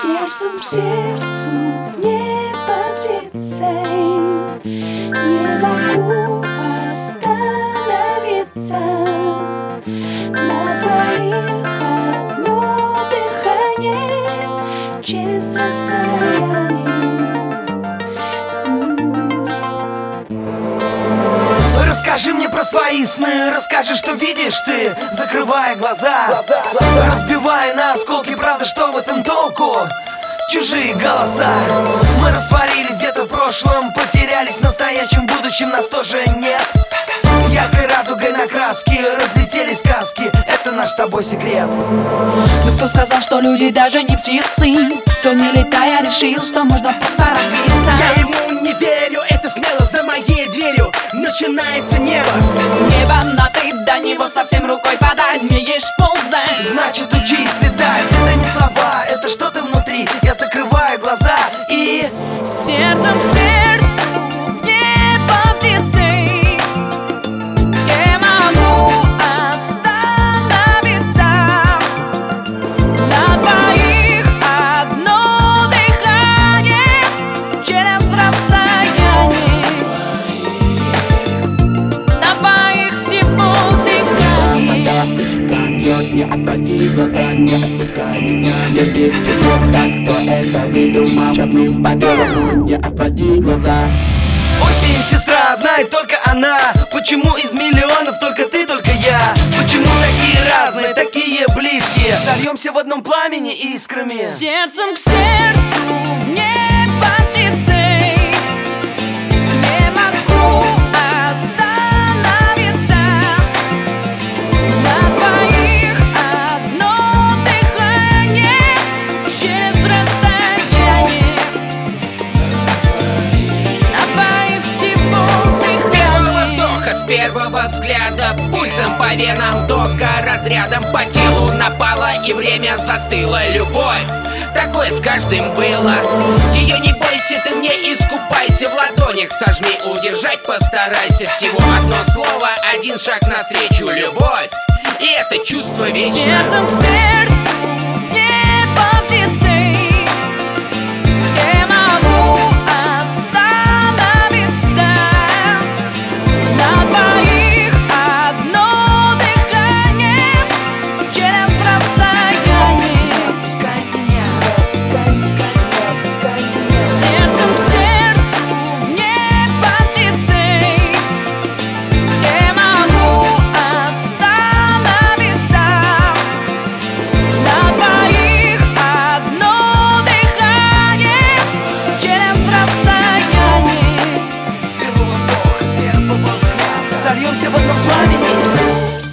Сердцем к сердцу не птицей, не могу остановиться. На двоих одно дыхание через расстояние. Расскажи мне про свои сны, расскажи, что видишь ты, закрывая глаза, разбивая на осколки, правда, что в этом толку? Чужие голоса. Мы растворились где-то в прошлом, потерялись в настоящем, будущем нас тоже нет. Яркой радугой на краске разлетелись сказки, это наш с тобой секрет. Но кто сказал, что люди даже не птицы? Кто не летая решил, что можно просто разбиться? Я ему не верю, это смело за моей дверью начинается небо. Небо, но ты до него совсем рукой подать умеешь ползать. Значит, учись летать, это не слова, это что-то внутри. Я закрываю глаза и сердцем к сердцу небо птицей, не могу остановиться. На двоих одно дыхание через расстояние. На двоих всего дыхание. Вода по щекам бьет, не отводи глаза, не отпускай меня. Мир без чудес, так кто это выдумал? Черным по белому, не отводи глаза. осень, сестра, знает только она. Почему из миллионов только ты, только я? Почему такие разные, такие близкие? Сольемся в одном пламени искрами. Сердцем к сердцу небо птицей, не могу остановиться. На двоих одно дыхание через расстояние. На двоих всего С первого дыхание. вздоха, с первого взгляда, пульсом по венам, тока разрядом по телу напала, и время застыло. Любовь, такое с каждым было. Ее не бойся, ты мне искупайся, в ладонях сожми, удержать постарайся. Всего одно слово, один шаг навстречу. Любовь, и это чувство вечно. Сердцем к сердцу небо птицей, не могу остановиться. На двоих одно дыхание через расстояние. Пускай меня, Сердцем к сердцу небо птицей, не могу остановиться. На двоих одно дыхание через расстояние. с первого вздоха, с первого взгляда. Сольемся в одном пламени.